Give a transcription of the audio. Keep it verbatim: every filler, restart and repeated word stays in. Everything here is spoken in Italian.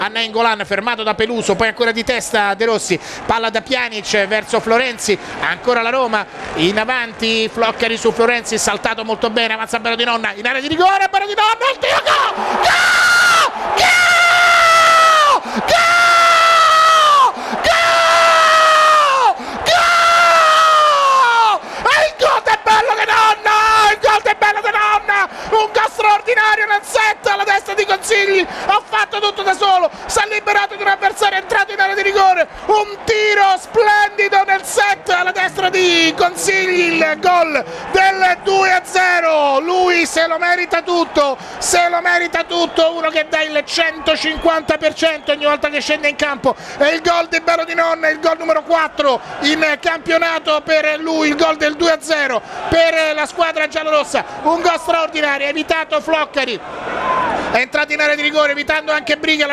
a Nainggolan, fermato da Peluso, poi ancora di testa De Rossi, palla da Pjanic verso Florenzi, ancora la Roma in avanti, Floccari su Florenzi, saltato molto bene, avanza Berodinonna in area di rigore, Berodinonna, il tiro, gol! Gol! Gol! Gol! Un gol straordinario nel set alla destra di Consigli, ha fatto tutto da solo, si è liberato di un avversario entrato in area di rigore, un tiro splendido nel set alla destra di Consigli, il gol del due a zero, lui se lo merita tutto, se lo merita tutto, uno che dà il centocinquanta per cento ogni volta che scende in campo, è il gol di Berodinonna, il gol numero quattro in campionato per lui, il gol del due a zero per la squadra giallorossa, un gol straordinario, ha evitato Floccari, è entrato in area di rigore evitando anche Briga.